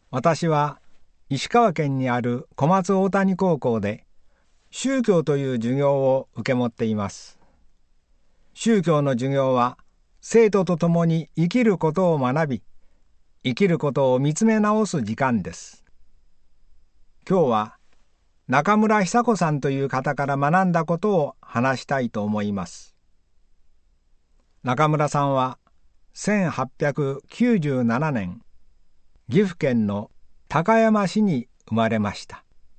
私は石川県にある小松大谷高校で宗教という授業を受け持っています。宗教の授業は生徒と共に生きることを学び、生きることを見つめ直す時間です。今日は中村久子さんという方から学んだことを話したいと思います。中村さんは1897年、岐阜県の高山市に生まれました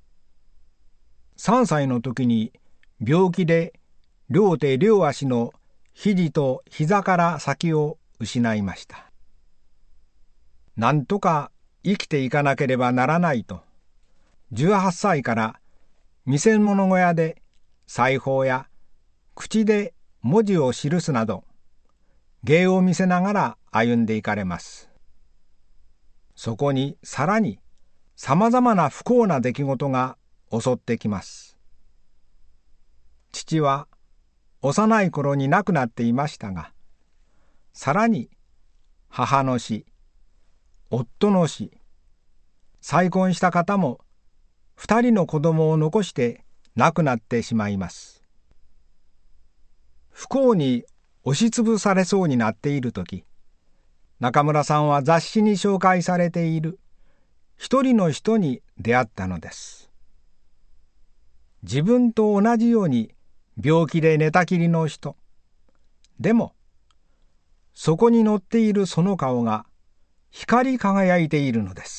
。3歳の時に病気で両手両足の肘と膝から先を失いました。なんとか生きていかなければならないと、18歳から見せ物小屋で裁縫や口で文字を記すなど、芸を見せながら歩んでいかれます。そこにさらにさまざまな不幸な出来事が襲ってきます。父は幼い頃に亡くなっていましたが、さらに母の死、夫の死、再婚した方も2人の子供を残して亡くなってしまいます。不幸に押しつぶされそうになっているとき、中村さんは雑誌に紹介されている一人の人に出会ったのです。自分と同じように病気で寝たきりの人。でも、そこに乗っているその顔が光り輝いているのです。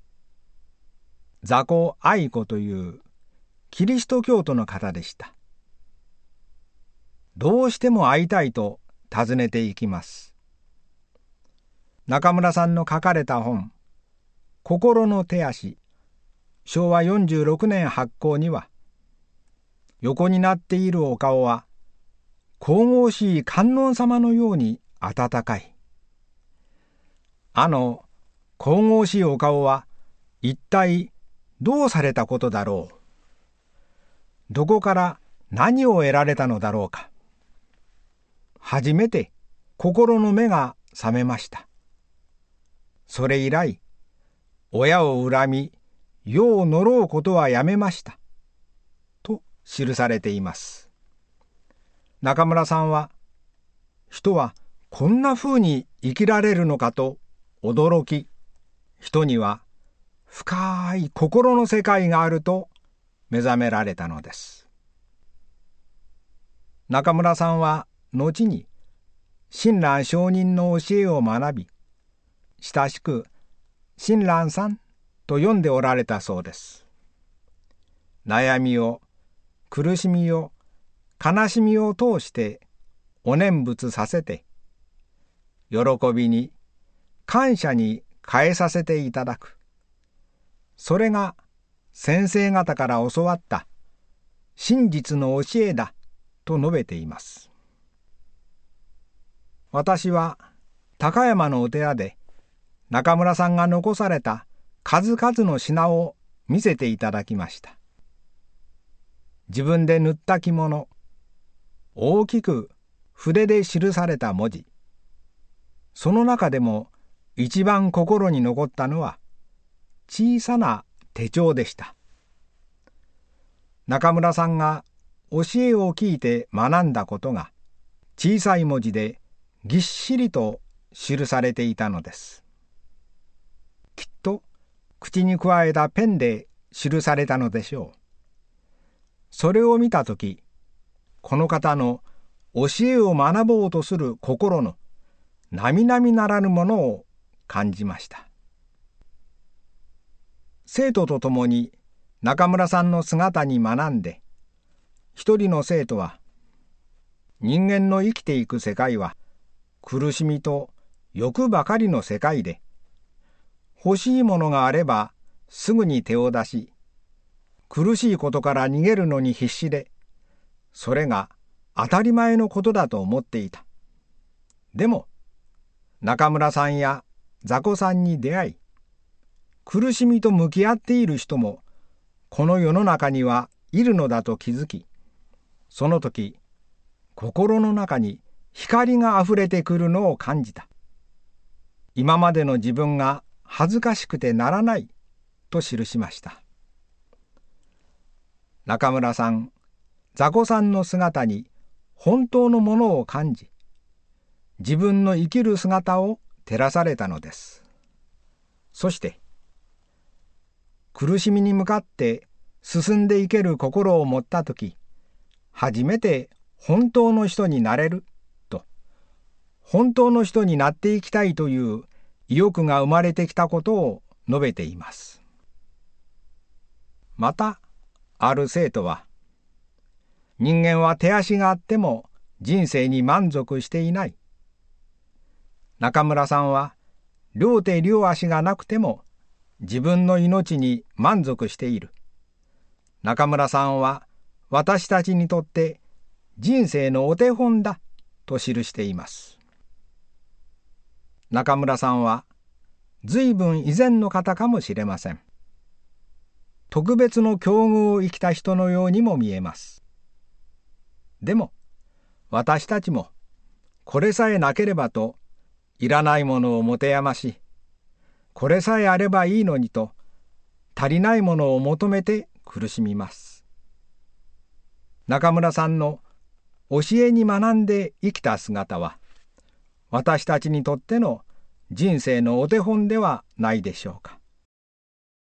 ザコ愛子というキリスト教徒の方でした。どうしても会いたいと訪ねていきます。中村さんの書かれた本、心の手足、昭和46年発行には、横になっているお顔は、神々しい観音様のように温かい。あの神々しいお顔は、一体どうされたことだろう。どこから何を得られたのだろうか。初めて心の目が覚めました。それ以来、親を恨み、世を呪うことはやめました。と記されています。中村さんは、人はこんな風に生きられるのかと驚き、人には深い心の世界があると目覚められたのです。中村さんは後に親鸞上人の教えを学び、親しく親鸞さんと呼んでおられたそうです。悩みを、苦しみを、悲しみを通してお念仏させて、喜びに、感謝に変えさせていただく。それが先生方から教わった真実の教えだと述べています。私は高山のお寺で中村さんが残された数々の品を見せていただきました。自分で塗った着物、大きく筆で記された文字、その中でも一番心に残ったのは小さな手帳でした。中村さんが教えを聞いて学んだことが小さい文字でぎっしりと記されていたのです。きっと口にくわえたペンで記されたのでしょう。それを見たとき、この方の教えを学ぼうとする心の並々ならぬものを感じました。生徒と共に中村さんの姿に学んで、一人の生徒は、人間の生きていく世界は苦しみと欲ばかりの世界で、欲しいものがあればすぐに手を出し、苦しいことから逃げるのに必死で、それが当たり前のことだと思っていた。でも、中村さんやザコさんに出会い、苦しみと向き合っている人もこの世の中にはいるのだと気づき、その時、心の中に光があふれてくるのを感じた。今までの自分が恥ずかしくてならないと記しました。中村さん、座古さんの姿に本当のものを感じ、自分の生きる姿を照らされたのです。そして、苦しみに向かって進んでいける心を持ったとき、初めて本当の人になれると、本当の人になっていきたいという意欲が生まれてきたことを述べています。また、ある生徒は、人間は手足があっても人生に満足していない。中村さんは、両手両足がなくても自分の命に満足している。中村さんは私たちにとって人生のお手本だと記しています。中村さんは随分以前の方かもしれません。特別の境遇を生きた人のようにも見えます。でも私たちもこれさえなければといらないものを持て余し、これさえあればいいのにと足りないものを求めて苦しみます。中村さんの教えに学んで生きた姿は、私たちにとっての人生のお手本ではないでしょうか。